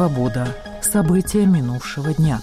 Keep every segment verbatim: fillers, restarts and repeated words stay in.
Свобода. События минувшего дня.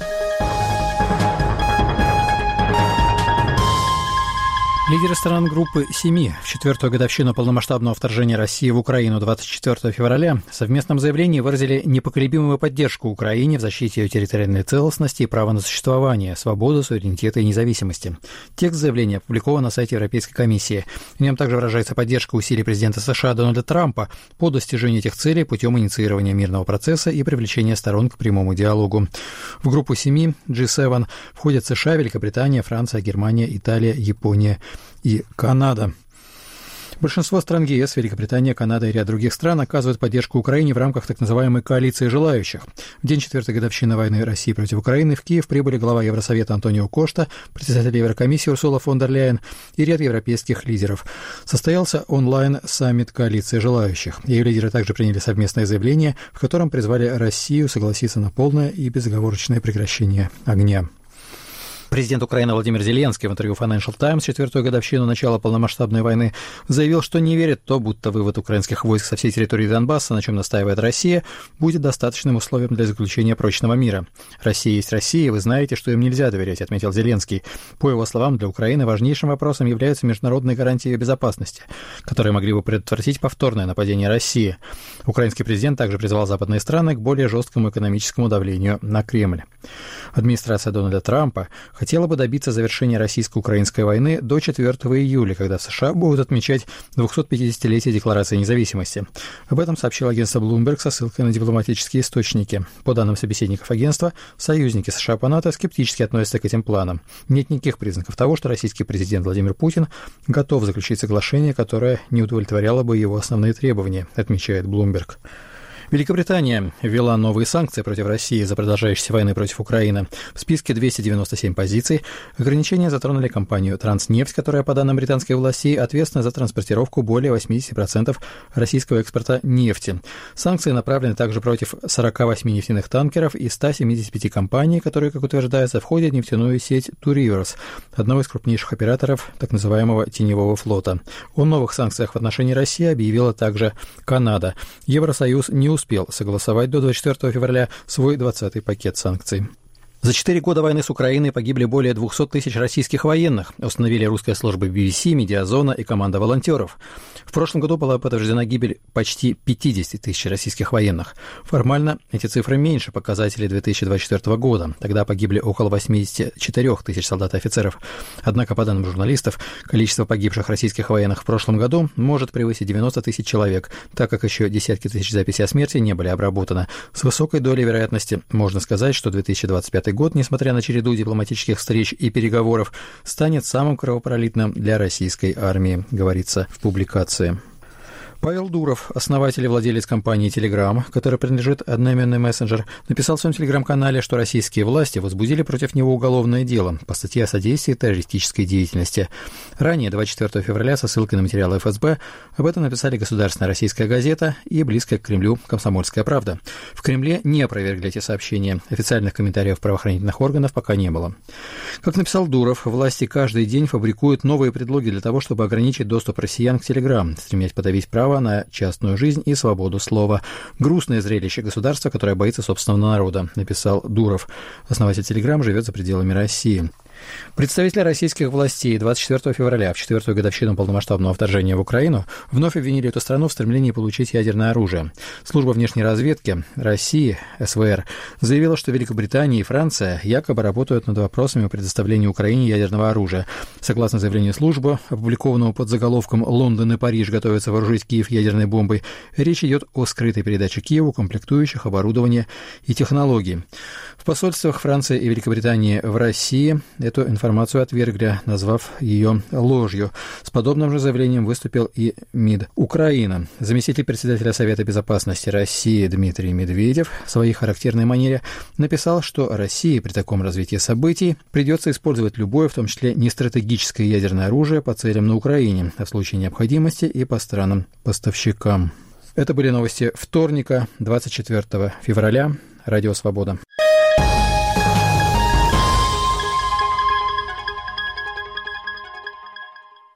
Лидеры стран группы «Семи» в четвертую годовщину полномасштабного вторжения России в Украину двадцать четвёртого февраля в совместном заявлении выразили непоколебимую поддержку Украине в защите ее территориальной целостности и права на существование, свободу, суверенитета и независимости. Текст заявления опубликован на сайте Европейской комиссии. В нем также выражается поддержка усилий президента США Дональда Трампа по достижению этих целей путем инициирования мирного процесса и привлечения сторон к прямому диалогу. В группу «Семи» джи семь входят США, Великобритания, Франция, Германия, Италия, Япония и Канада. Большинство стран ЕС, Великобритания, Канада и ряд других стран оказывают поддержку Украине в рамках так называемой коалиции желающих. В день четвертой годовщины войны России против Украины в Киев прибыли глава Евросовета Антонио Кошта, председатель Еврокомиссии Урсула фон дер Ляйен и ряд европейских лидеров. Состоялся онлайн-саммит коалиции желающих. Ее лидеры также приняли совместное заявление, в котором призвали Россию согласиться на полное и безоговорочное прекращение огня. Президент Украины Владимир Зеленский в интервью Financial Times в четвертую годовщину начала полномасштабной войны заявил, что не верит в то, будто вывод украинских войск со всей территории Донбасса, на чем настаивает Россия, будет достаточным условием для заключения прочного мира. «Россия есть Россия, вы знаете, что им нельзя доверять», — отметил Зеленский. По его словам, для Украины важнейшим вопросом являются международные гарантии безопасности, которые могли бы предотвратить повторное нападение России. Украинский президент также призвал западные страны к более жесткому экономическому давлению на Кремль. Администрация Дональда Трампа хотела бы добиться завершения российско-украинской войны до четвёртого июля, когда в США будут отмечать двухсотпятидесятилетие Декларации независимости. Об этом сообщил агентство Bloomberg со ссылкой на дипломатические источники. По данным собеседников агентства, союзники США по НАТО скептически относятся к этим планам. Нет никаких признаков того, что российский президент Владимир Путин готов заключить соглашение, которое не удовлетворяло бы его основные требования, отмечает Bloomberg. Великобритания ввела новые санкции против России из-за продолжающейся войны против Украины. В списке двести девяносто семь позиций. Ограничения затронули компанию «Транснефть», которая, по данным британской власти, ответственна за транспортировку более восемьдесят процентов российского экспорта нефти. Санкции направлены также против сорока восьми нефтяных танкеров и ста семидесяти пяти компаний, которые, как утверждается, входят в нефтяную сеть Two Rivers, одного из крупнейших операторов так называемого теневого флота. О новых санкциях в отношении России объявила также Канада. Евросоюз не успел согласовать до двадцать четвёртого февраля свой двадцатый пакет санкций. За четыре года войны с Украиной погибли более двухсот тысяч российских военных, установили русская служба би би си, Медиазона и команда волонтеров. В прошлом году была подтверждена гибель почти пятьдесят тысяч российских военных. Формально эти цифры меньше показателей две тысячи двадцать четвёртого года. Тогда погибли около восемьдесят четыре тысяч солдат и офицеров. Однако, по данным журналистов, количество погибших российских военных в прошлом году может превысить девяносто тысяч человек, так как еще десятки тысяч записей о смерти не были обработаны. С высокой долей вероятности можно сказать, что две тысячи двадцать пятый год, несмотря на череду дипломатических встреч и переговоров, станет самым кровопролитным для российской армии, говорится в публикации. Павел Дуров, основатель и владелец компании Telegram, которой принадлежит одноименный мессенджер, написал в своем телеграм-канале, что российские власти возбудили против него уголовное дело по статье о содействии террористической деятельности. Ранее, двадцать четвёртого февраля, со ссылкой на материалы эф эс бэ, об этом написали «Государственная российская газета» и близкая к Кремлю «Комсомольская правда». В Кремле не опровергли эти сообщения. Официальных комментариев правоохранительных органов пока не было. Как написал Дуров, власти каждый день фабрикуют новые предлоги для того, чтобы ограничить доступ россиян к Telegram, стремясь подавить право на частную жизнь и свободу слова. Грустное зрелище государства, которое боится собственного народа, написал Дуров. Основатель Telegram живет за пределами России. Представители российских властей двадцать четвёртого февраля, в четвертую годовщину полномасштабного вторжения в Украину, вновь обвинили эту страну в стремлении получить ядерное оружие. Служба внешней разведки России, эс вэ эр, заявила, что Великобритания и Франция якобы работают над вопросами о предоставлении Украине ядерного оружия. Согласно заявлению службы, опубликованному под заголовком «Лондон и Париж готовятся вооружить Киев ядерной бомбой», речь идет о скрытой передаче Киеву комплектующих, оборудования и технологий. В посольствах Франции и Великобритании в России эту информацию отвергли, назвав ее ложью. С подобным же заявлением выступил и МИД Украины. Заместитель председателя Совета безопасности России Дмитрий Медведев в своей характерной манере написал, что России при таком развитии событий придется использовать любое, в том числе нестратегическое ядерное оружие по целям на Украине, а в случае необходимости и по странам-поставщикам. Это были новости вторника, двадцать четвёртого февраля. Радио «Свобода».